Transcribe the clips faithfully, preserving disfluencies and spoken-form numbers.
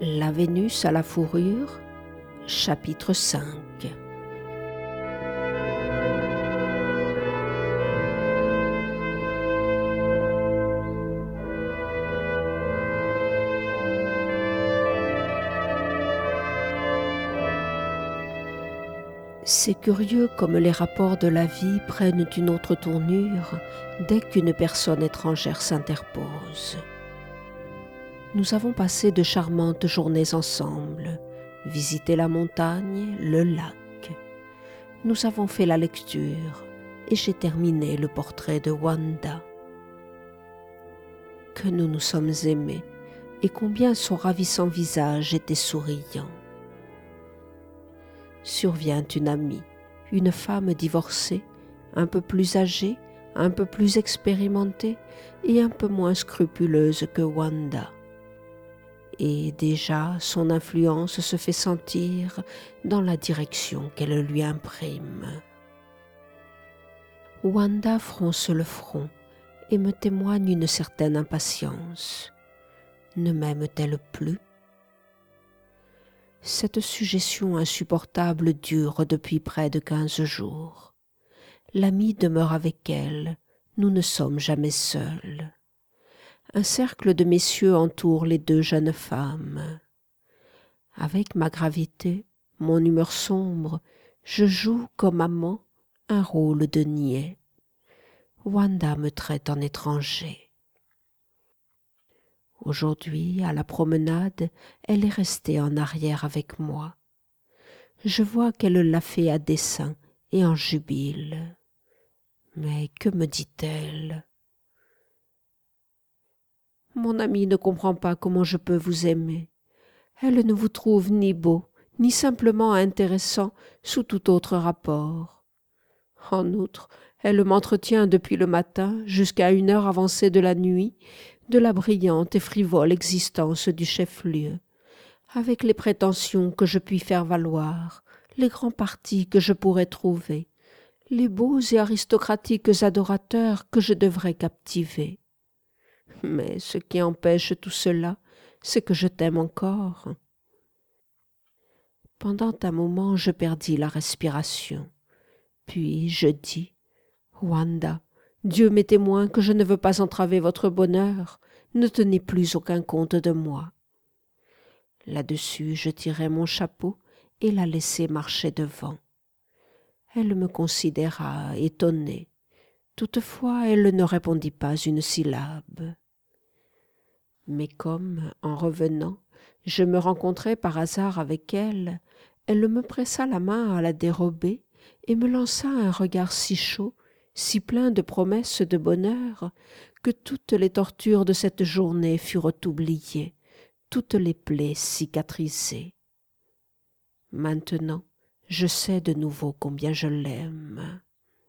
La Vénus à la fourrure, chapitre cinq. C'est curieux comme les rapports de la vie prennent une autre tournure dès qu'une personne étrangère s'interpose. Nous avons passé de charmantes journées ensemble, visité la montagne, le lac. Nous avons fait la lecture et j'ai terminé le portrait de Wanda. Que nous nous sommes aimés et combien son ravissant visage était souriant. Survient une amie, une femme divorcée, un peu plus âgée, un peu plus expérimentée et un peu moins scrupuleuse que Wanda. Et déjà son influence se fait sentir dans la direction qu'elle lui imprime. Wanda fronce le front et me témoigne une certaine impatience. Ne m'aime-t-elle plus ? Cette suggestion insupportable dure depuis près de quinze jours. L'amie demeure avec elle, nous ne sommes jamais seuls. Un cercle de messieurs entoure les deux jeunes femmes. Avec ma gravité, mon humeur sombre, je joue comme amant un rôle de niais. Wanda me traite en étranger. Aujourd'hui, à la promenade, elle est restée en arrière avec moi. Je vois qu'elle l'a fait à dessein et en jubile. Mais que me dit-elle ? Mon amie ne comprend pas comment je peux vous aimer. Elle ne vous trouve ni beau, ni simplement intéressant sous tout autre rapport. En outre, elle m'entretient depuis le matin jusqu'à une heure avancée de la nuit de la brillante et frivole existence du chef-lieu, avec les prétentions que je puis faire valoir, les grands partis que je pourrais trouver, les beaux et aristocratiques adorateurs que je devrais captiver. Mais ce qui empêche tout cela, c'est que je t'aime encore. Pendant un moment, je perdis la respiration. Puis je dis, « Wanda, Dieu m'est témoin que je ne veux pas entraver votre bonheur. Ne tenez plus aucun compte de moi. » Là-dessus, je tirai mon chapeau et la laissai marcher devant. Elle me considéra étonnée. Toutefois, elle ne répondit pas une syllabe. Mais comme, en revenant, je me rencontrai par hasard avec elle, elle me pressa la main à la dérobée et me lança un regard si chaud, si plein de promesses de bonheur, que toutes les tortures de cette journée furent oubliées, toutes les plaies cicatrisées. Maintenant, je sais de nouveau combien je l'aime.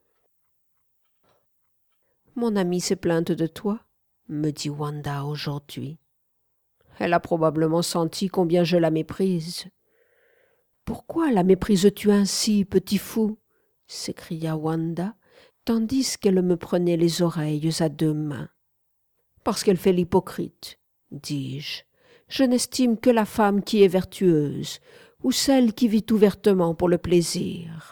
« Mon amie s'est plainte de toi ?» me dit Wanda aujourd'hui. Elle a probablement senti combien je la méprise. « Pourquoi la méprises-tu ainsi, petit fou ?» s'écria Wanda, tandis qu'elle me prenait les oreilles à deux mains. « Parce qu'elle fait l'hypocrite, dis-je. Je n'estime que la femme qui est vertueuse, ou celle qui vit ouvertement pour le plaisir. »«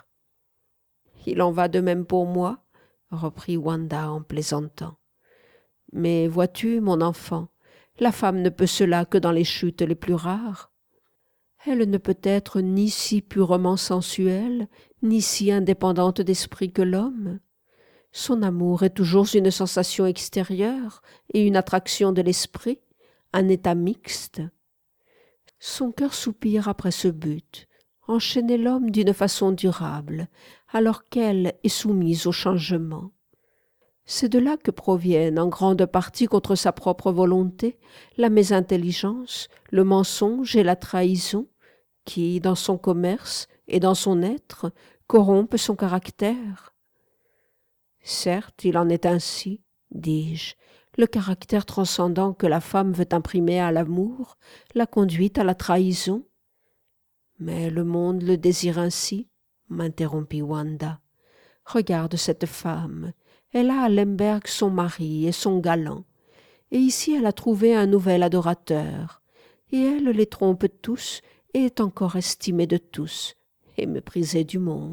Il en va de même pour moi, » reprit Wanda en plaisantant. « Mais vois-tu, mon enfant, la femme ne peut cela que dans les chutes les plus rares. Elle ne peut être ni si purement sensuelle, ni si indépendante d'esprit que l'homme. Son amour est toujours une sensation extérieure et une attraction de l'esprit, un état mixte. Son cœur soupire après ce but, enchaîner l'homme d'une façon durable, alors qu'elle est soumise au changement. C'est de là que proviennent, en grande partie contre sa propre volonté, la mésintelligence, le mensonge et la trahison, qui, dans son commerce et dans son être, corrompent son caractère. Certes, il en est ainsi, dis-je, le caractère transcendant que la femme veut imprimer à l'amour, la conduit à la trahison. Mais le monde le désire ainsi, m'interrompit Wanda. Regarde cette femme. Elle a à Lemberg son mari et son galant, et ici elle a trouvé un nouvel adorateur, et elle les trompe tous et est encore estimée de tous et méprisée du monde. »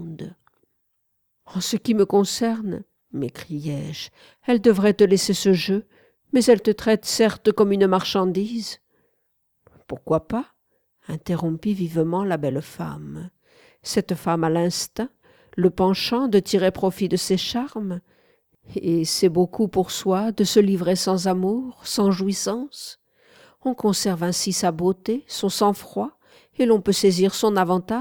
« En ce qui me concerne, m'écriai-je, elle devrait te laisser ce jeu, mais elle te traite certes comme une marchandise. »« Pourquoi pas ?» interrompit vivement la belle femme. « Cette femme a l'instinct, le penchant de tirer profit de ses charmes, et c'est beaucoup pour soi de se livrer sans amour, sans jouissance. On conserve ainsi sa beauté, son sang-froid, et l'on peut saisir son avantage. »«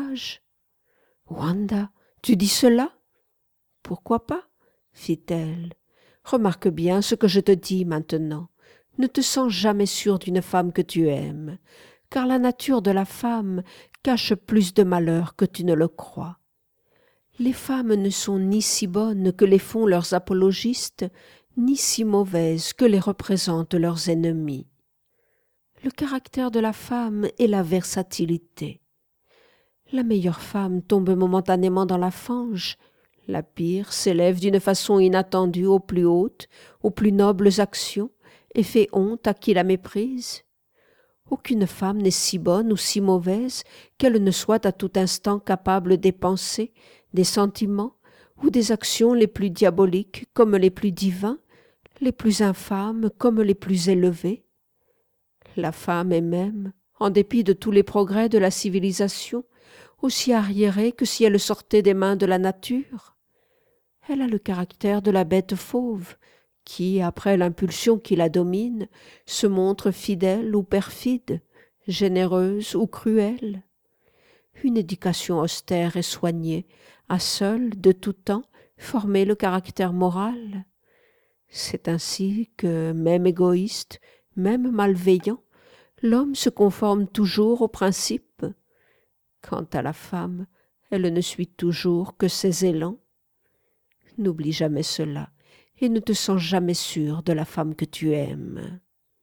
Wanda, tu dis cela ? » ?»« Pourquoi pas ?» fit-elle. « Remarque bien ce que je te dis maintenant. Ne te sens jamais sûr d'une femme que tu aimes, car la nature de la femme cache plus de malheur que tu ne le crois. Les femmes ne sont ni si bonnes que les font leurs apologistes, ni si mauvaises que les représentent leurs ennemis. Le caractère de la femme est la versatilité. La meilleure femme tombe momentanément dans la fange, la pire s'élève d'une façon inattendue aux plus hautes, aux plus nobles actions, et fait honte à qui la méprise. Aucune femme n'est si bonne ou si mauvaise qu'elle ne soit à tout instant capable des pensées, des sentiments ou des actions les plus diaboliques comme les plus divins, les plus infâmes comme les plus élevés. La femme est même, en dépit de tous les progrès de la civilisation, aussi arriérée que si elle sortait des mains de la nature. Elle a le caractère de la bête fauve, qui, après l'impulsion qui la domine, se montre fidèle ou perfide, généreuse ou cruelle. Une éducation austère et soignée a seule, de tout temps, formé le caractère moral. C'est ainsi que, même égoïste, même malveillant, l'homme se conforme toujours aux principes. Quant à la femme, elle ne suit toujours que ses élans. N'oublie jamais cela, et ne te sens jamais sûr de la femme que tu aimes. »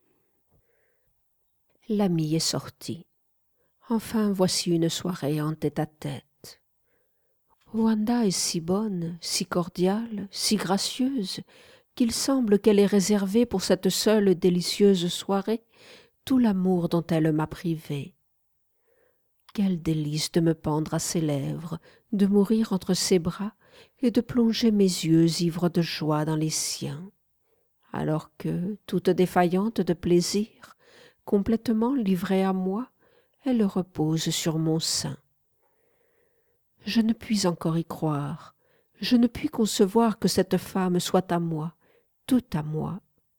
L'ami est sorti. Enfin, voici une soirée en tête-à-tête. Wanda est si bonne, si cordiale, si gracieuse, qu'il semble qu'elle ait réservé pour cette seule délicieuse soirée tout l'amour dont elle m'a privé. Quel délice de me pendre à ses lèvres, de mourir entre ses bras et de plonger mes yeux ivres de joie dans les siens, alors que, toute défaillante de plaisir, complètement livrée à moi, elle repose sur mon sein. Je ne puis encore y croire, je ne puis concevoir que cette femme soit à moi, tout à moi.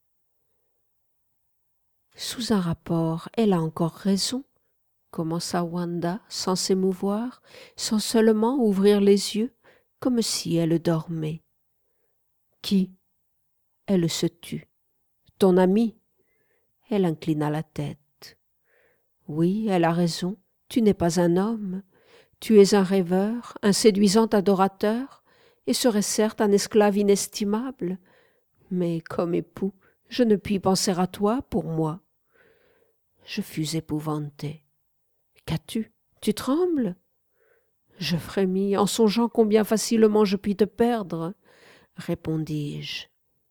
Sous un rapport, elle a encore raison, commença Wanda sans s'émouvoir, sans seulement ouvrir les yeux, comme si elle dormait. « Qui ?» Elle se tut. « Ton amie ?» Elle inclina la tête. « Oui, elle a raison, tu n'es pas un homme. Tu es un rêveur, un séduisant adorateur, et serais certes un esclave inestimable. Mais comme époux, je ne puis penser à toi pour moi. » Je fus épouvantée. « Qu'as-tu? Tu trembles ?» Je frémis en songeant combien facilement je puis te perdre, répondis-je.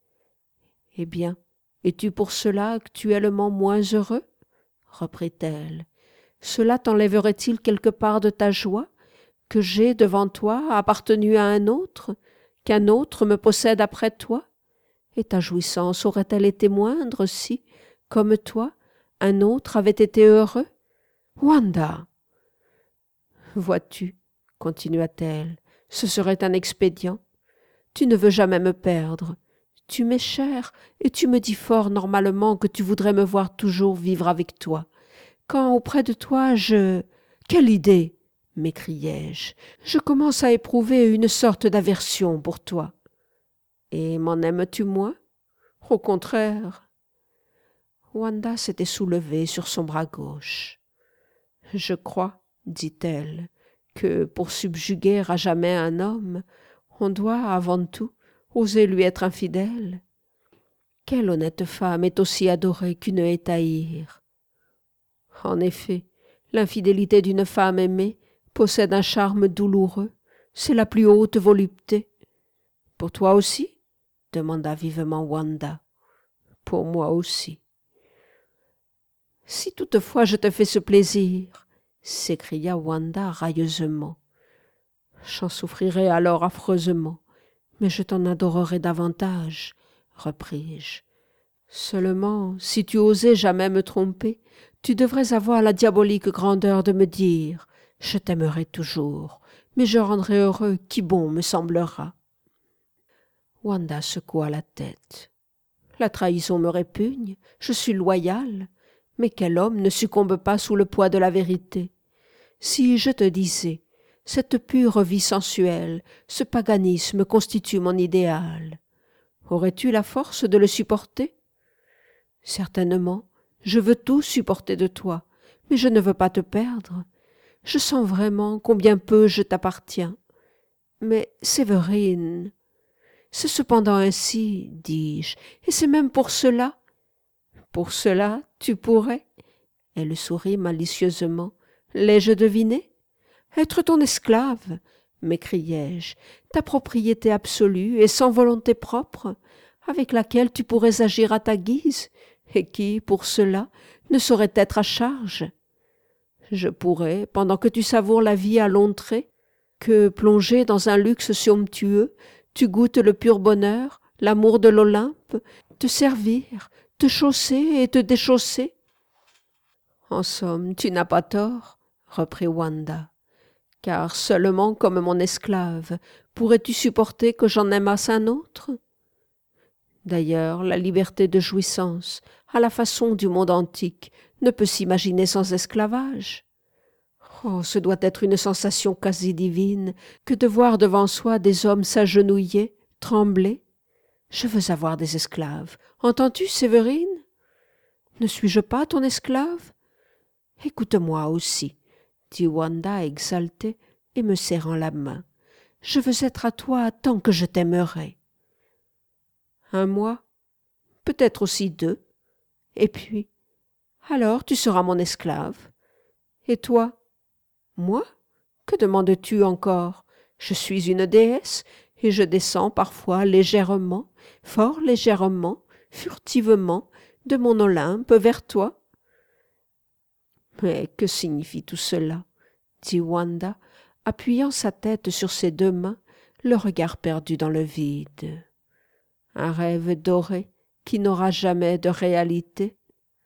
« Eh bien, es-tu pour cela actuellement moins heureux ?» reprit-elle. « Cela t'enlèverait-il quelque part de ta joie, que j'ai, devant toi, appartenu à un autre, qu'un autre me possède après toi? Et ta jouissance aurait-elle été moindre si, comme toi, un autre avait été heureux? Wanda! Vois-tu, continua-t-elle, ce serait un expédient. Tu ne veux jamais me perdre. Tu m'es chère et tu me dis fort normalement que tu voudrais me voir toujours vivre avec toi. Quand auprès de toi je... Quelle idée! M'écriai-je. Je commence à éprouver une sorte d'aversion pour toi. Et m'en aimes-tu moins? Au contraire. Wanda s'était soulevée sur son bras gauche. Je crois, dit-elle, que pour subjuguer à jamais un homme, on doit, avant tout, oser lui être infidèle. Quelle honnête femme est aussi adorée qu'une hétaïre? En effet, l'infidélité d'une femme aimée possède un charme douloureux, c'est la plus haute volupté. Pour toi aussi? Demanda vivement Wanda. Pour moi aussi. Si toutefois je te fais ce plaisir, s'écria Wanda railleusement. J'en souffrirai alors affreusement, mais je t'en adorerai davantage, repris-je. Seulement, si tu osais jamais me tromper, tu devrais avoir la diabolique grandeur de me dire « Je t'aimerai toujours, mais je rendrai heureux qui bon me semblera. » Wanda secoua la tête. « La trahison me répugne, je suis loyale, mais quel homme ne succombe pas sous le poids de la vérité? Si je te disais « Cette pure vie sensuelle, ce paganisme constitue mon idéal », aurais-tu la force de le supporter? Certainement, je veux tout supporter de toi, mais je ne veux pas te perdre. Je sens vraiment combien peu je t'appartiens. Mais, Séverine, c'est cependant ainsi, dis-je, et c'est même pour cela. Pour cela, tu pourrais, elle sourit malicieusement, l'ai-je deviné? Être ton esclave, m'écriai-je, ta propriété absolue et sans volonté propre, avec laquelle tu pourrais agir à ta guise, et qui, pour cela, ne saurait être à charge. Je pourrais, pendant que tu savoures la vie à longs traits, que, plongé dans un luxe somptueux, tu goûtes le pur bonheur, l'amour de l'Olympe, te servir, te chausser et te déchausser. En somme, tu n'as pas tort, reprit Wanda, car seulement comme mon esclave pourrais-tu supporter que j'en aimasse un autre? D'ailleurs, la liberté de jouissance, à la façon du monde antique, ne peut s'imaginer sans esclavage. Oh, ce doit être une sensation quasi divine que de voir devant soi des hommes s'agenouiller, trembler. Je veux avoir des esclaves. Entends-tu, Séverine? Ne suis-je pas ton esclave? Écoute-moi aussi, dit Wanda exaltée et me serrant la main. Je veux être à toi tant que je t'aimerai. Un mois, peut-être aussi deux, et puis, alors tu seras mon esclave. Et toi? Moi? Que demandes-tu encore? Je suis une déesse, et je descends parfois légèrement, fort légèrement, furtivement, de mon Olympe vers toi. Mais que signifie tout cela? Dit Wanda, appuyant sa tête sur ses deux mains, le regard perdu dans le vide. Un rêve doré qui n'aura jamais de réalité.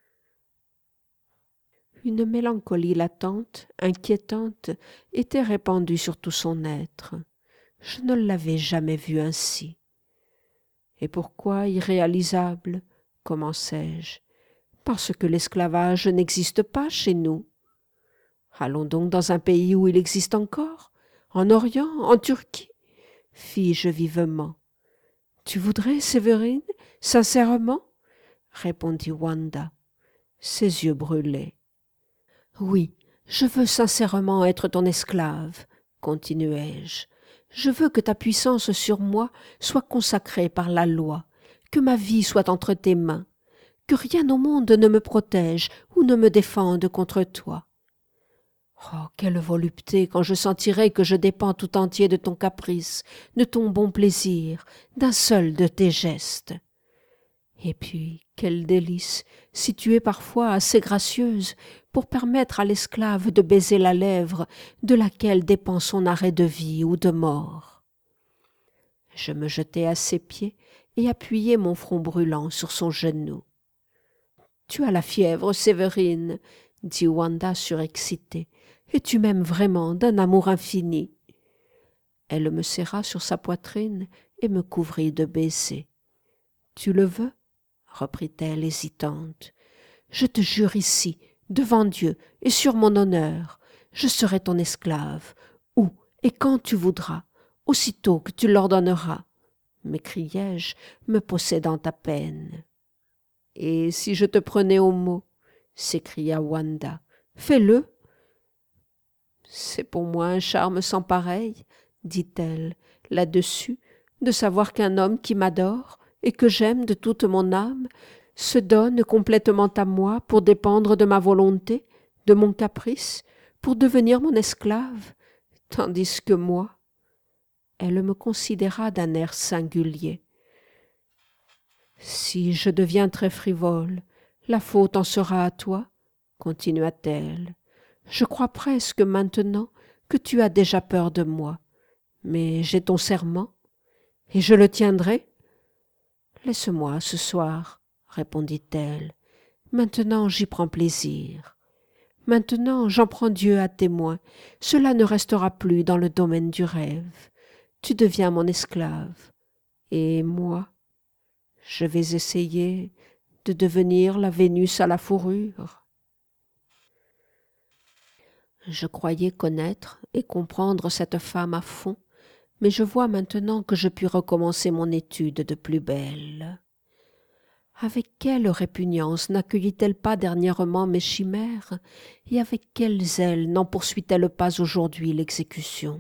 Une mélancolie latente, inquiétante, était répandue sur tout son être. Je ne l'avais jamais vu ainsi. Et pourquoi irréalisable? Commençai-je. Parce que l'esclavage n'existe pas chez nous. Allons donc dans un pays où il existe encore, en Orient, en Turquie, fis-je vivement. Tu voudrais, Séverine, sincèrement? Répondit Wanda. Ses yeux brûlaient. Oui, je veux sincèrement être ton esclave, continuai-je. Je veux que ta puissance sur moi soit consacrée par la loi, que ma vie soit entre tes mains, que rien au monde ne me protège ou ne me défende contre toi. Oh, quelle volupté quand je sentirai que je dépends tout entier de ton caprice, de ton bon plaisir, d'un seul de tes gestes. Et puis, quel délice, si tu es parfois assez gracieuse pour permettre à l'esclave de baiser la lèvre de laquelle dépend son arrêt de vie ou de mort. Je me jetai à ses pieds et appuyai mon front brûlant sur son genou. « Tu as la fièvre, Séverine, » dit Wanda surexcitée, « et tu m'aimes vraiment d'un amour infini. » Elle me serra sur sa poitrine et me couvrit de baisers. « Tu le veux ?» reprit-elle hésitante. « Je te jure ici, devant Dieu et sur mon honneur, je serai ton esclave, où et quand tu voudras, aussitôt que tu l'ordonneras, » m'écriai-je, me possédant à peine. « Et si je te prenais au mot ?» s'écria Wanda. « Fais-le. » C'est pour moi un charme sans pareil, dit-elle, là-dessus, de savoir qu'un homme qui m'adore et que j'aime de toute mon âme se donne complètement à moi pour dépendre de ma volonté, de mon caprice, pour devenir mon esclave, tandis que moi... Elle me considéra d'un air singulier. « Si je deviens très frivole, la faute en sera à toi, continua-t-elle. Je crois presque maintenant que tu as déjà peur de moi. Mais j'ai ton serment, et je le tiendrai. Laisse-moi ce soir, répondit-elle. Maintenant j'y prends plaisir. Maintenant j'en prends Dieu à témoin. Cela ne restera plus dans le domaine du rêve. Tu deviens mon esclave. Et moi, je vais essayer de devenir la Vénus à la fourrure. Je croyais connaître et comprendre cette femme à fond, mais je vois maintenant que je puis recommencer mon étude de plus belle. Avec quelle répugnance n'accueillit-elle pas dernièrement mes chimères, et avec quel zèle n'en poursuit-elle pas aujourd'hui l'exécution?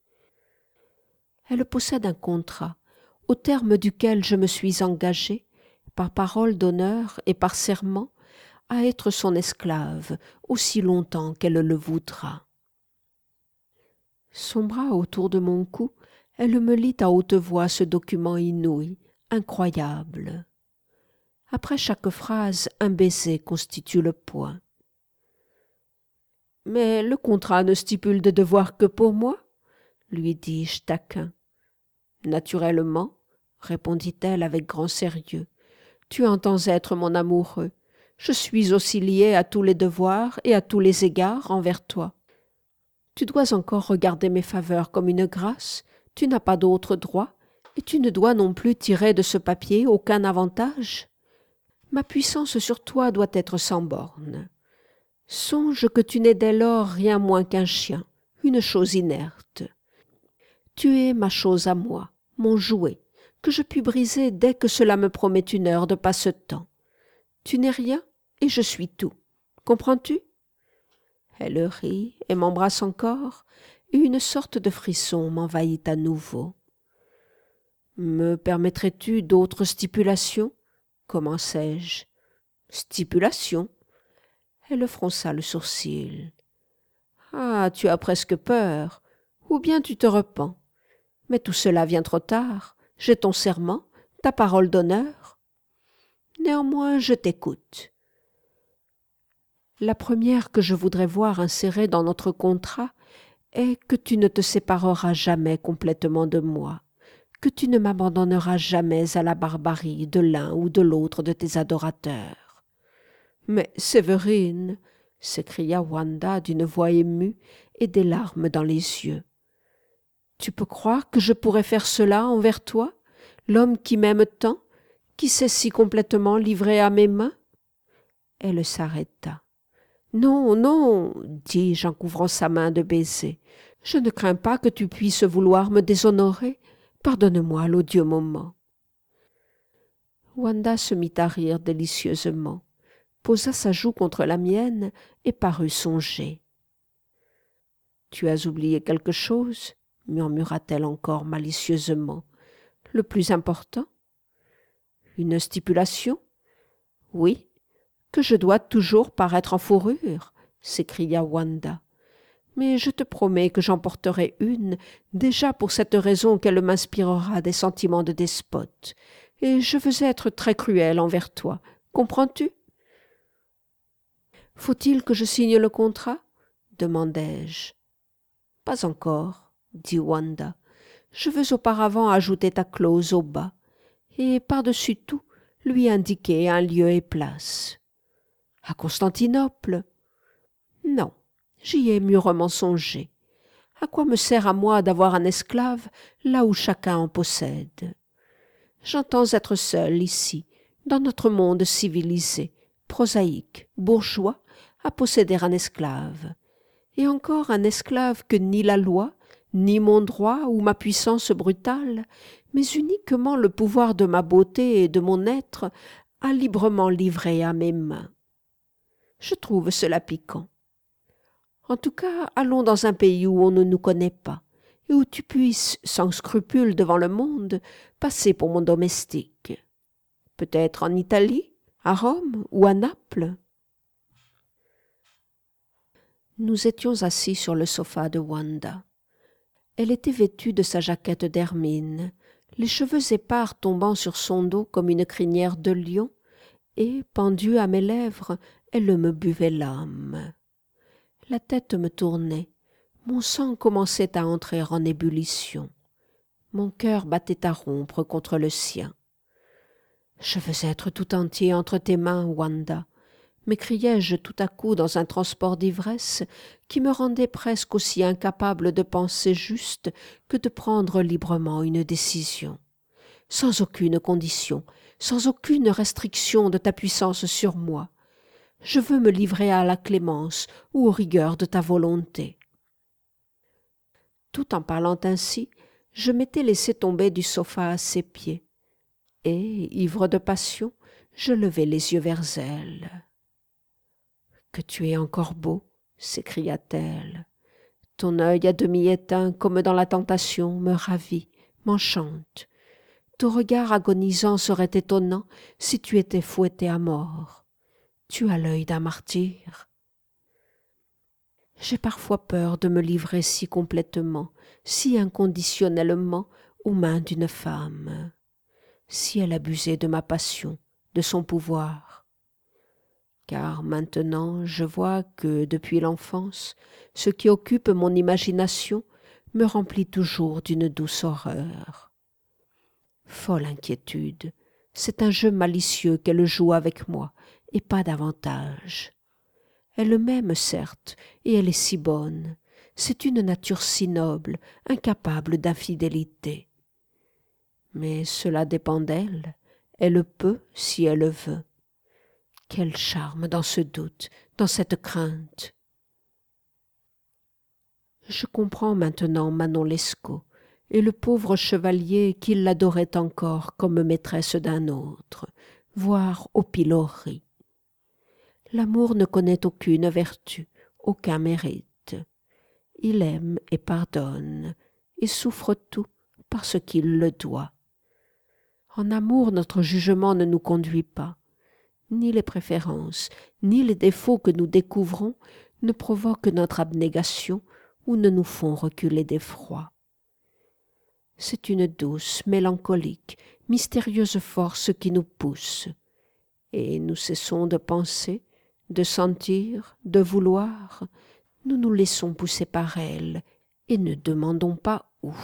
Elle possède un contrat, au terme duquel je me suis engagée, par parole d'honneur et par serment, à être son esclave aussi longtemps qu'elle le voudra. Son bras autour de mon cou, elle me lit à haute voix ce document inouï, incroyable. Après chaque phrase, un baiser constitue le point. « Mais le contrat ne stipule de devoir que pour moi ?» lui dis-je taquin. « Naturellement, » répondit-elle avec grand sérieux. « Tu entends être mon amoureux. Je suis aussi liée à tous les devoirs et à tous les égards envers toi. Tu dois encore regarder mes faveurs comme une grâce, tu n'as pas d'autre droit, et tu ne dois non plus tirer de ce papier aucun avantage. Ma puissance sur toi doit être sans bornes. Songe que tu n'es dès lors rien moins qu'un chien, une chose inerte. Tu es ma chose à moi, mon jouet, que je puis briser dès que cela me promet une heure de passe-temps. Tu n'es rien, et je suis tout. Comprends-tu » Elle rit et m'embrasse encore, et une sorte de frisson m'envahit à nouveau. « Me permettrais-tu d'autres stipulations » commençai-je. « Stipulations » Elle fronça le sourcil. « Ah, tu as presque peur, ou bien tu te repens. Mais tout cela vient trop tard. J'ai ton serment, ta parole d'honneur. Néanmoins, je t'écoute. La première que je voudrais voir insérée dans notre contrat est que tu ne te sépareras jamais complètement de moi, que tu ne m'abandonneras jamais à la barbarie de l'un ou de l'autre de tes adorateurs. »« Mais, Séverine !» s'écria Wanda d'une voix émue et des larmes dans les yeux. « Tu peux croire que je pourrais faire cela envers toi, l'homme qui m'aime tant, qui s'est si complètement livré à mes mains ?» Elle s'arrêta. « Non, non, dis-je en couvrant sa main de baisers, je ne crains pas que tu puisses vouloir me déshonorer. Pardonne-moi l'odieux moment. » Wanda se mit à rire délicieusement, posa sa joue contre la mienne et parut songer. « Tu as oublié quelque chose ?» murmura-t-elle encore malicieusement. « Le plus important ?»« Une stipulation ?»« Oui, que je dois toujours paraître en fourrure ?» s'écria Wanda. « Mais je te promets que j'en porterai une, déjà pour cette raison qu'elle m'inspirera des sentiments de despote, et je veux être très cruelle envers toi. Comprends-tu ?»« Faut-il que je signe le contrat ?» demandai-je. « Pas encore, » dit Wanda. « Je veux auparavant ajouter ta clause au bas, et par-dessus tout, lui indiquer un lieu et place. »« À Constantinople ?»« Non, j'y ai mûrement songé. À quoi me sert à moi d'avoir un esclave là où chacun en possède? J'entends être seul ici, dans notre monde civilisé, prosaïque, bourgeois, à posséder un esclave. Et encore un esclave que ni la loi, ni mon droit ou ma puissance brutale, mais uniquement le pouvoir de ma beauté et de mon être a librement livré à mes mains. Je trouve cela piquant. En tout cas, allons dans un pays où on ne nous connaît pas, et où tu puisses, sans scrupule devant le monde, passer pour mon domestique. Peut-être en Italie, à Rome ou à Naples. » Nous étions assis sur le sofa de Wanda. Elle était vêtue de sa jaquette d'hermine, les cheveux épars tombant sur son dos comme une crinière de lion, et, pendue à mes lèvres, elle me buvait l'âme. La tête me tournait, mon sang commençait à entrer en ébullition. Mon cœur battait à rompre contre le sien. « Je veux être tout entier entre tes mains, Wanda !» m'écriai-je tout à coup dans un transport d'ivresse qui me rendait presque aussi incapable de penser juste que de prendre librement une décision. Sans aucune condition, sans aucune restriction de ta puissance sur moi, je veux me livrer à la clémence ou aux rigueurs de ta volonté. Tout en parlant ainsi, je m'étais laissé tomber du sofa à ses pieds, et, ivre de passion, je levai les yeux vers elle. « Que tu es encore beau !» s'écria-t-elle. « Ton œil à demi éteint comme dans la tentation me ravit, m'enchante. Ton regard agonisant serait étonnant si tu étais fouetté à mort. Tu as l'œil d'un martyr. » J'ai parfois peur de me livrer si complètement, si inconditionnellement aux mains d'une femme. Si elle abusait de ma passion, de son pouvoir. Car maintenant je vois que, depuis l'enfance, ce qui occupe mon imagination me remplit toujours d'une douce horreur. Folle inquiétude, c'est un jeu malicieux qu'elle joue avec moi, et pas davantage. Elle m'aime, certes, et elle est si bonne. C'est une nature si noble, incapable d'infidélité. Mais cela dépend d'elle. Elle peut, si elle veut. Quel charme dans ce doute, dans cette crainte. Je comprends maintenant Manon Lescaut et le pauvre chevalier qui l'adorait encore comme maîtresse d'un autre, voire au pilori. L'amour ne connaît aucune vertu, aucun mérite. Il aime et pardonne, et souffre tout parce qu'il le doit. En amour, notre jugement ne nous conduit pas. Ni les préférences, ni les défauts que nous découvrons ne provoquent notre abnégation ou ne nous font reculer d'effroi. C'est une douce, mélancolique, mystérieuse force qui nous pousse, et nous cessons de penser, de sentir, de vouloir, nous nous laissons pousser par elle et ne demandons pas où.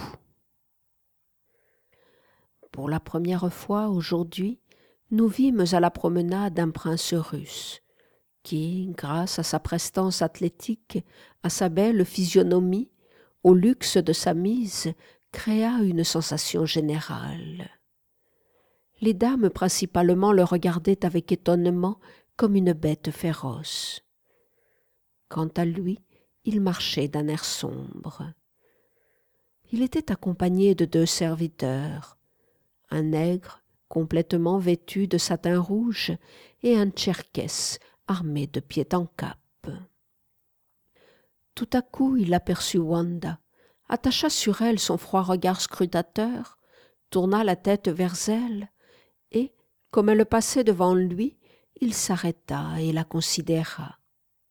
Pour la première fois aujourd'hui, nous vîmes à la promenade un prince russe, qui, grâce à sa prestance athlétique, à sa belle physionomie, au luxe de sa mise, créa une sensation générale. Les dames principalement le regardaient avec étonnement comme une bête féroce. Quant à lui, il marchait d'un air sombre. Il était accompagné de deux serviteurs, un nègre complètement vêtu de satin rouge et un tcherkesse armé de pied en cap. Tout à coup, il aperçut Wanda, attacha sur elle son froid regard scrutateur, tourna la tête vers elle, et, comme elle passait devant lui, il s'arrêta et la considéra.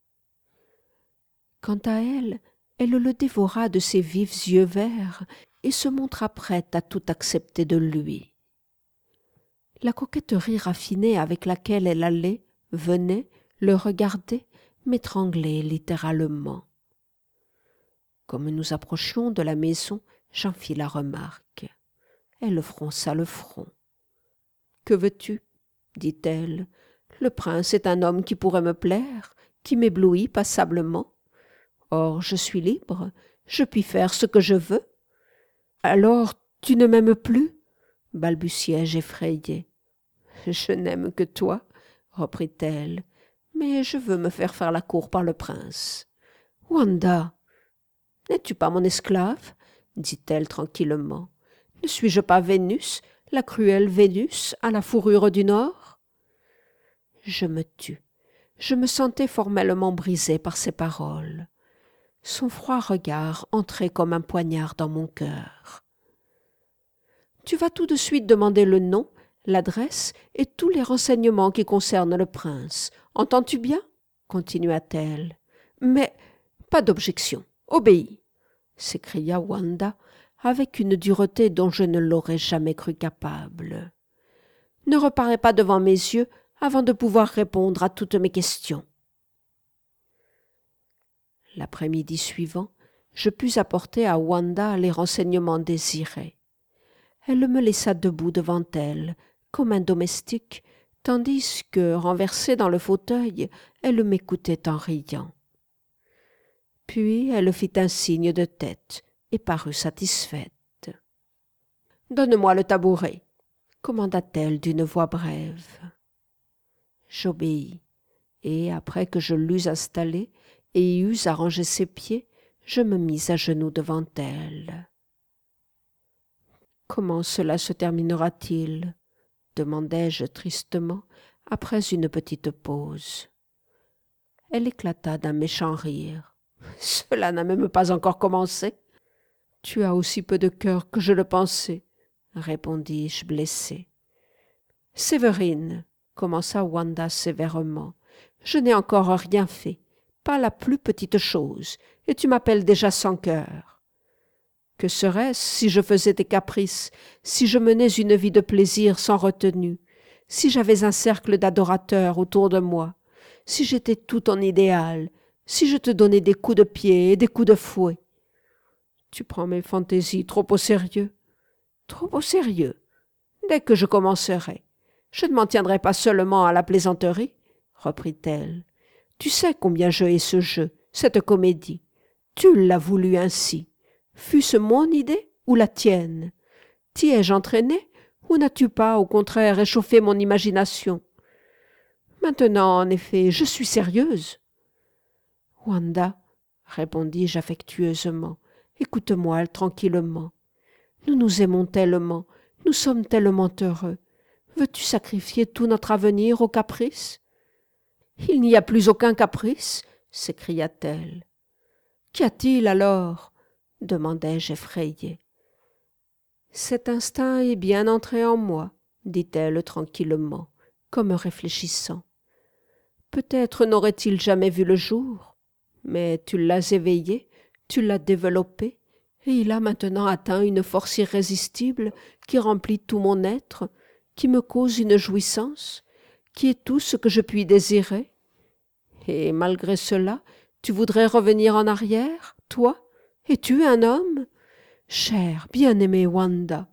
Quant à elle, elle le dévora de ses vifs yeux verts et se montra prête à tout accepter de lui. La coquetterie raffinée avec laquelle elle allait, venait, le regardait, m'étranglait littéralement. Comme nous approchions de la maison, j'en fis la remarque. Elle fronça le front. « Que veux-tu » dit-elle. « Le prince est un homme qui pourrait me plaire, qui m'éblouit passablement. Or, je suis libre, je puis faire ce que je veux. »« Alors, tu ne m'aimes plus ?» balbutiai-je effrayée. « Je n'aime que toi, » reprit-elle, « mais je veux me faire faire la cour par le prince. »« Wanda, n'es-tu pas mon esclave ?» dit-elle tranquillement. « Ne suis-je pas Vénus, la cruelle Vénus à la fourrure du Nord ?» Je me tus. Je me sentais formellement brisée par ces paroles. Son froid regard entrait comme un poignard dans mon cœur. « Tu vas tout de suite demander le nom, l'adresse et tous les renseignements qui concernent le prince. Entends-tu bien ?» continua-t-elle. « Mais pas d'objection, obéis !» s'écria Wanda avec une dureté dont je ne l'aurais jamais cru capable. « Ne reparais pas devant mes yeux avant de pouvoir répondre à toutes mes questions. » L'après-midi suivant, je pus apporter à Wanda les renseignements désirés. Elle me laissa debout devant elle, comme un domestique, tandis que, renversée dans le fauteuil, elle m'écoutait en riant. Puis elle fit un signe de tête et parut satisfaite. « Donne-moi le tabouret » commanda-t-elle d'une voix brève. J'obéis, et après que je l'eus installé et y eus arrangé ses pieds, je me mis à genoux devant elle. « Comment cela se terminera-t-il » demandai-je tristement, après une petite pause. Elle éclata d'un méchant rire. « Cela n'a même pas encore commencé. »« Tu as aussi peu de cœur que je le pensais, » répondis-je blessé. « Séverine, » commença Wanda sévèrement, « je n'ai encore rien fait, pas la plus petite chose, et tu m'appelles déjà sans cœur. Que serait-ce si je faisais tes caprices, si je menais une vie de plaisir sans retenue, si j'avais un cercle d'adorateurs autour de moi, si j'étais tout ton idéal, si je te donnais des coups de pied et des coups de fouet? Tu prends mes fantaisies trop au sérieux. Trop au sérieux. Dès que je commencerai, je ne m'en tiendrai pas seulement à la plaisanterie, reprit-elle. Tu sais combien je hais ce jeu, cette comédie. Tu l'as voulu ainsi. Fût-ce mon idée ou la tienne? T'y ai-je entraîné ou n'as-tu pas, au contraire, échauffé mon imagination? Maintenant, en effet, je suis sérieuse. Wanda, répondis-je affectueusement, écoute-moi tranquillement. Nous nous aimons tellement, nous sommes tellement heureux. Veux-tu sacrifier tout notre avenir au caprice? Il n'y a plus aucun caprice, s'écria-t-elle. Qu'y a-t-il alors? demandai-je effrayé. Cet instinct est bien entré en moi, dit-elle tranquillement, comme réfléchissant. Peut-être n'aurait-il jamais vu le jour, mais tu l'as éveillé, tu l'as développé, et il a maintenant atteint une force irrésistible qui remplit tout mon être, qui me cause une jouissance, qui est tout ce que je puis désirer. Et malgré cela, tu voudrais revenir en arrière, toi? Es-tu un homme? Chère, bien-aimée Wanda.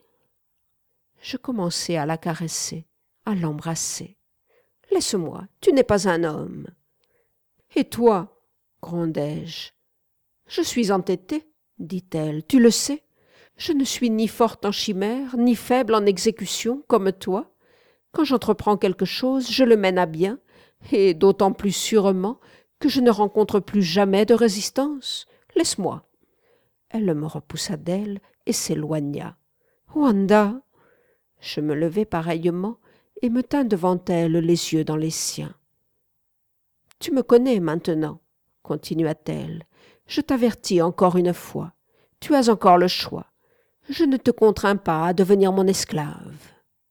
Je commençai à la caresser, à l'embrasser. Laisse-moi, tu n'es pas un homme. Et toi? grondai-je. Je suis entêtée, dit-elle, tu le sais. Je ne suis ni forte en chimère, ni faible en exécution, comme toi. Quand j'entreprends quelque chose, je le mène à bien, et d'autant plus sûrement que je ne rencontre plus jamais de résistance. Laisse-moi. Elle me repoussa d'elle et s'éloigna. Wanda! Je me levai pareillement et me tins devant elle les yeux dans les siens. Tu me connais maintenant, continua-t-elle. Je t'avertis encore une fois. Tu as encore le choix. Je ne te contrains pas à devenir mon esclave.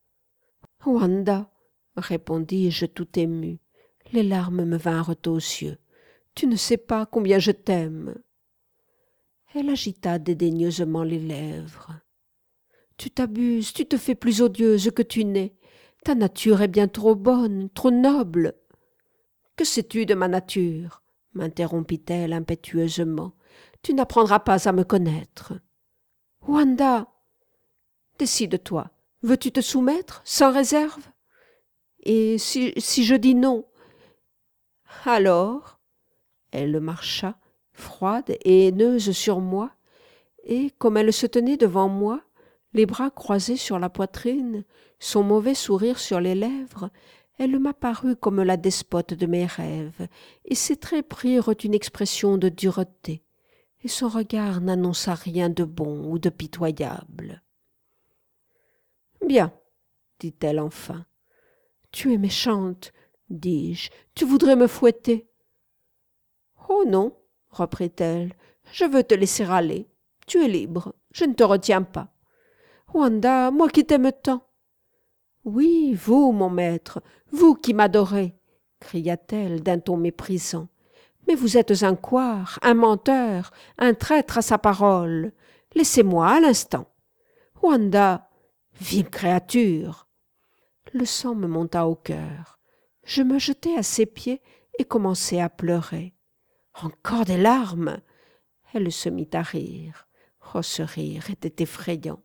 Wanda, répondis-je tout ému. Les larmes me vinrent aux yeux. Tu ne sais pas combien je t'aime. Elle agita dédaigneusement les lèvres. Tu t'abuses, tu te fais plus odieuse que tu n'es. Ta nature est bien trop bonne, trop noble. Que sais-tu de ma nature? m'interrompit-elle impétueusement. Tu n'apprendras pas à me connaître. Wanda! Décide-toi. Veux-tu te soumettre, sans réserve? Et si, si je dis non? Alors? Elle marcha, froide et haineuse sur moi, et, comme elle se tenait devant moi, les bras croisés sur la poitrine, son mauvais sourire sur les lèvres, elle m'apparut comme la despote de mes rêves, et ses traits prirent une expression de dureté, et son regard n'annonça rien de bon ou de pitoyable. « Bien, dit-elle enfin. « Tu es méchante, dis-je, tu voudrais me fouetter. »« Oh non, reprit-elle, je veux te laisser aller. Tu es libre, je ne te retiens pas. Wanda, moi qui t'aime tant. »« Oui, vous, mon maître, vous qui m'adorez, cria-t-elle d'un ton méprisant. Mais vous êtes un couard, un menteur, un traître à sa parole. Laissez-moi à l'instant. Wanda, vile créature. Le sang me monta au cœur. Je me jetai à ses pieds et commençai à pleurer. Encore des larmes !» Elle se mit à rire. Oh, ce rire était effrayant.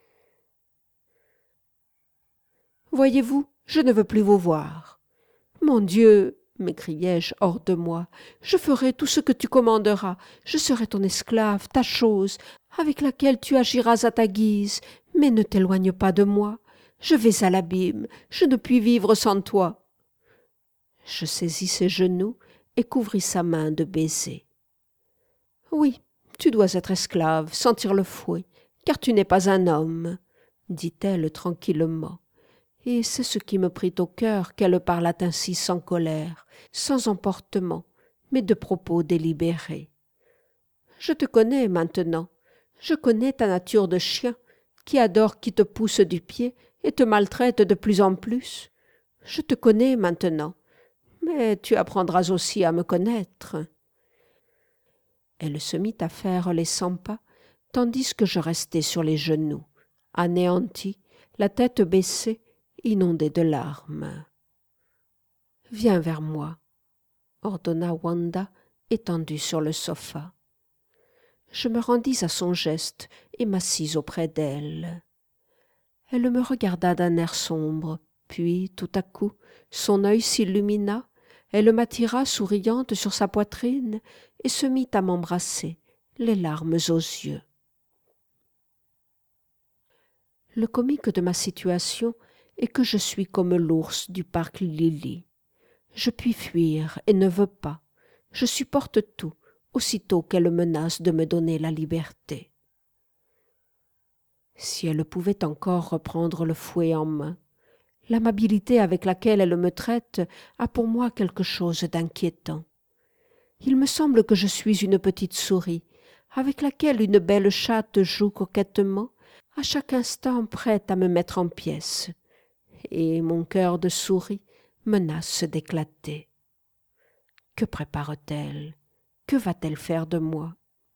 « Voyez-vous, je ne veux plus vous voir. »« Mon Dieu !» m'écriai-je hors de moi, « je ferai tout ce que tu commanderas. Je serai ton esclave, ta chose, avec laquelle tu agiras à ta guise, mais ne t'éloigne pas de moi. Je vais à l'abîme, je ne puis vivre sans toi. » Je saisis ses genoux et couvris sa main de baisers. « Oui, tu dois être esclave, sentir le fouet, car tu n'es pas un homme, » dit-elle tranquillement. Et c'est ce qui me prit au cœur qu'elle parlât ainsi sans colère, sans emportement, mais de propos délibérés. « Je te connais maintenant, je connais ta nature de chien, qui adore qui te pousse du pied et te maltraite de plus en plus. Je te connais maintenant, mais tu apprendras aussi à me connaître. » Elle se mit à faire les cent pas, tandis que je restais sur les genoux, anéanti, la tête baissée, inondée de larmes. « Viens vers moi, » ordonna Wanda, étendue sur le sofa. Je me rendis à son geste et m'assis auprès d'elle. Elle me regarda d'un air sombre, puis, tout à coup, son œil s'illumina, elle m'attira souriante sur sa poitrine et se mit à m'embrasser, les larmes aux yeux. Le comique de ma situation est que je suis comme l'ours du parc Lily. Je puis fuir et ne veux pas. Je supporte tout, aussitôt qu'elle menace de me donner la liberté. Si elle pouvait encore reprendre le fouet en main, l'amabilité avec laquelle elle me traite a pour moi quelque chose d'inquiétant. Il me semble que je suis une petite souris, avec laquelle une belle chatte joue coquettement, à chaque instant prête à me mettre en pièces, et mon cœur de souris menace d'éclater. Que prépare-t-elle? Que va-t-elle faire de moi?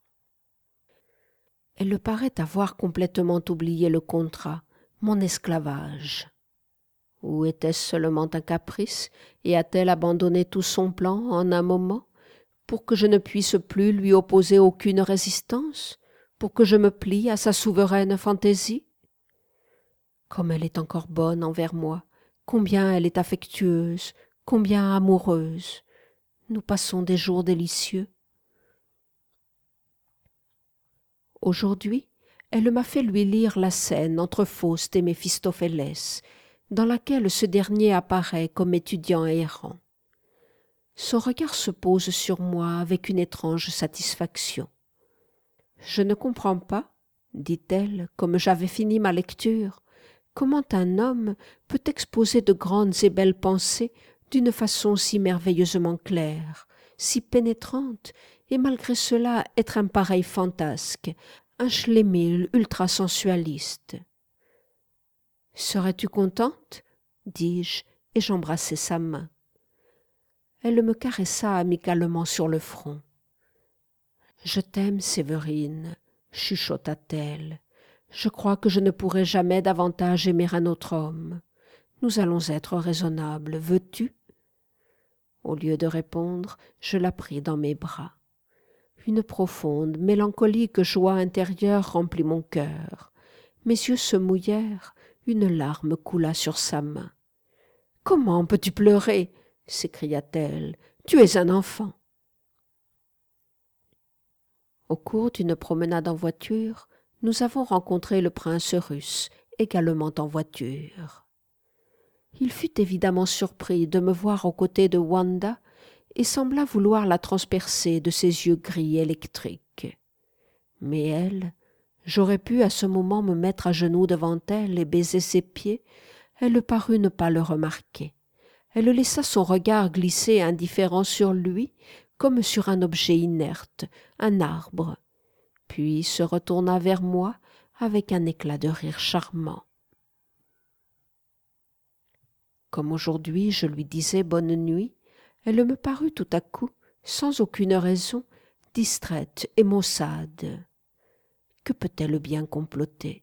Elle paraît avoir complètement oublié le contrat, mon esclavage. Ou était-ce seulement un caprice, et a-t-elle abandonné tout son plan en un moment, pour que je ne puisse plus lui opposer aucune résistance, pour que je me plie à sa souveraine fantaisie? Comme elle est encore bonne envers moi, combien elle est affectueuse, combien amoureuse. Nous passons des jours délicieux. Aujourd'hui, elle m'a fait lui lire la scène entre Faust et Méphistophélès, dans laquelle ce dernier apparaît comme étudiant errant. Son regard se pose sur moi avec une étrange satisfaction. « Je ne comprends pas, » dit-elle, comme j'avais fini ma lecture, « comment un homme peut exposer de grandes et belles pensées d'une façon si merveilleusement claire, si pénétrante, et malgré cela être un pareil fantasque, un schlémil ultra-sensualiste. »« Serais-tu contente ?» dis-je, et j'embrassai sa main. Elle me caressa amicalement sur le front. « Je t'aime, Séverine, » chuchota-t-elle. « Je crois que je ne pourrai jamais davantage aimer un autre homme. Nous allons être raisonnables, veux-tu ?» Au lieu de répondre, je la pris dans mes bras. Une profonde, mélancolique joie intérieure remplit mon cœur. Mes yeux se mouillèrent, une larme coula sur sa main. « Comment peux-tu pleurer ?» s'écria-t-elle. « Tu es un enfant. » Au cours d'une promenade en voiture, nous avons rencontré le prince russe, également en voiture. Il fut évidemment surpris de me voir aux côtés de Wanda et sembla vouloir la transpercer de ses yeux gris électriques. Mais elle, j'aurais pu à ce moment me mettre à genoux devant elle et baiser ses pieds, elle parut ne pas le remarquer. Elle laissa son regard glisser indifférent sur lui, comme sur un objet inerte, un arbre, puis se retourna vers moi avec un éclat de rire charmant. Comme aujourd'hui je lui disais bonne nuit, elle me parut tout à coup, sans aucune raison, distraite et maussade. Que peut-elle bien comploter?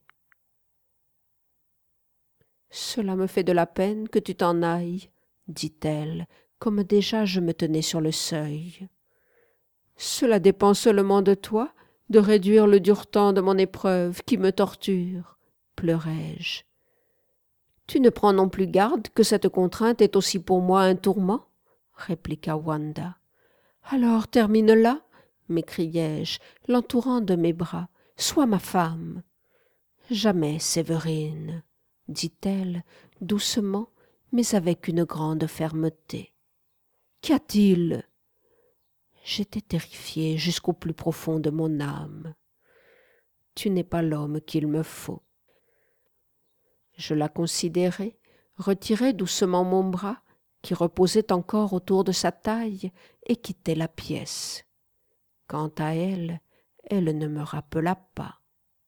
« Cela me fait de la peine que tu t'en ailles, » dit-elle, comme déjà je me tenais sur le seuil. Cela dépend seulement de toi, de réduire le dur temps de mon épreuve qui me torture, pleurai-je. Tu ne prends non plus garde que cette contrainte est aussi pour moi un tourment, répliqua Wanda. Alors termine-la, m'écriai-je, l'entourant de mes bras. Sois ma femme. Jamais, Séverine, dit-elle, doucement, mais avec une grande fermeté. Qu'y a-t-il? J'étais terrifiée jusqu'au plus profond de mon âme. Tu n'es pas l'homme qu'il me faut. Je la considérai, retirai doucement mon bras, qui reposait encore autour de sa taille, et quittai la pièce. Quant à elle, elle ne me rappela pas.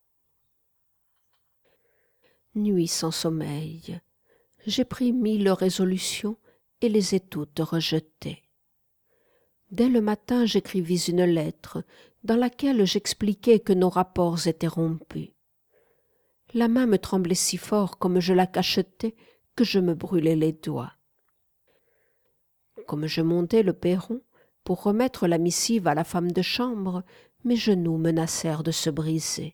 Nuit sans sommeil. J'ai pris mille résolutions et les ai toutes rejetées. Dès le matin, j'écrivis une lettre dans laquelle j'expliquai que nos rapports étaient rompus. La main me tremblait si fort comme je la cachetais que je me brûlais les doigts. Comme je montais le perron pour remettre la missive à la femme de chambre, mes genoux menacèrent de se briser.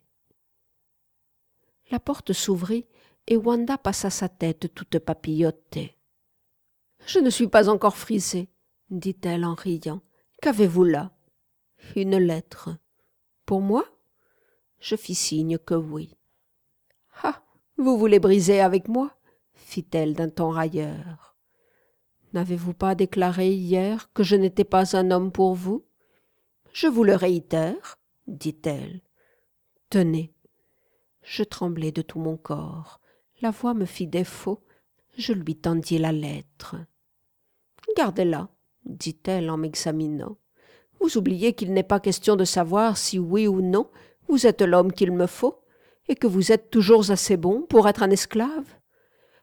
La porte s'ouvrit et Wanda passa sa tête toute papillotée. « Je ne suis pas encore frisée, » dit-elle en riant. « Qu'avez-vous là ?»« Une lettre. »« Pour moi ?» Je fis signe que oui. « Ah, vous voulez briser avec moi ?» fit-elle d'un ton railleur. « N'avez-vous pas déclaré hier que je n'étais pas un homme pour vous ?»« Je vous le réitère, » dit-elle. « Tenez. » Je tremblai de tout mon corps. La voix me fit défaut. Je lui tendis la lettre. « Gardez-la, » dit-elle en m'examinant. « Vous oubliez qu'il n'est pas question de savoir si oui ou non vous êtes l'homme qu'il me faut, et que vous êtes toujours assez bon pour être un esclave. »« Madame !»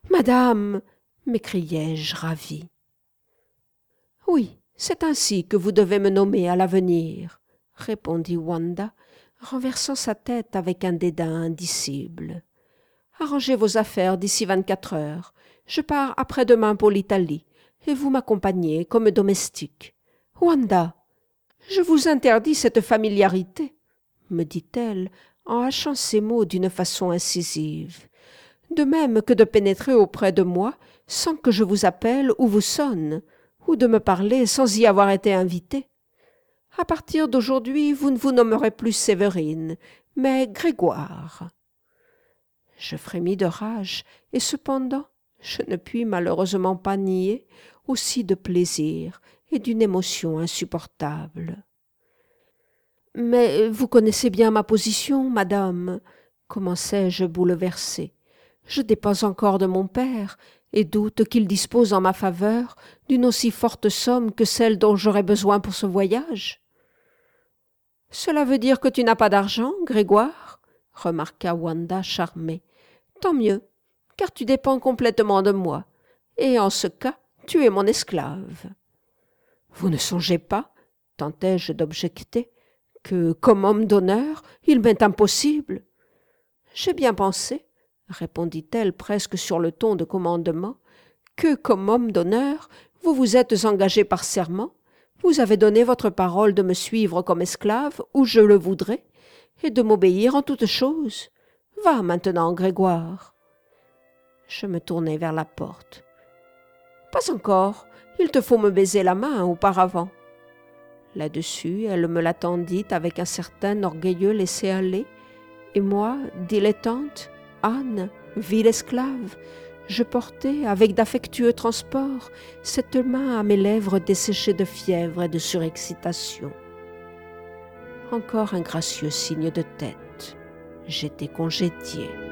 m'écriai-je ravie. « Oui, c'est ainsi que vous devez me nommer à l'avenir, » répondit Wanda, renversant sa tête avec un dédain indicible. « Arrangez vos affaires d'ici vingt-quatre heures. Je pars après-demain pour l'Italie, et vous m'accompagnez comme domestique. Wanda, je vous interdis cette familiarité, » me dit-elle, en hachant ses mots d'une façon incisive, de même que de pénétrer auprès de moi sans que je vous appelle ou vous sonne, ou de me parler sans y avoir été invité. À partir d'aujourd'hui, vous ne vous nommerez plus Séverine, mais Grégoire. Je frémis de rage, et cependant, je ne puis malheureusement pas nier aussi de plaisir et d'une émotion insupportable. « Mais vous connaissez bien ma position, madame, » commençai-je bouleversée. « Je dépends encore de mon père, et doute qu'il dispose en ma faveur d'une aussi forte somme que celle dont j'aurais besoin pour ce voyage. »« Cela veut dire que tu n'as pas d'argent, Grégoire ?» remarqua Wanda charmée. « Tant mieux, car tu dépends complètement de moi, et en ce cas, tu es mon esclave. »« Vous ne songez pas, » tentai-je d'objecter, « que, comme homme d'honneur, il m'est impossible. »« J'ai bien pensé, » répondit-elle presque sur le ton de commandement, « que, comme homme d'honneur, vous vous êtes engagé par serment, vous avez donné votre parole de me suivre comme esclave où je le voudrais, et de m'obéir en toutes choses. Va maintenant, Grégoire. » Je me tournai vers la porte. « Pas encore, il te faut me baiser la main auparavant. » Là-dessus, elle me la tendit avec un certain orgueilleux laisser-aller, et moi, dilettante, âne, vile esclave, je portai, avec d'affectueux transports, cette main à mes lèvres desséchées de fièvre et de surexcitation. Encore un gracieux signe de tête. J'étais congédiée.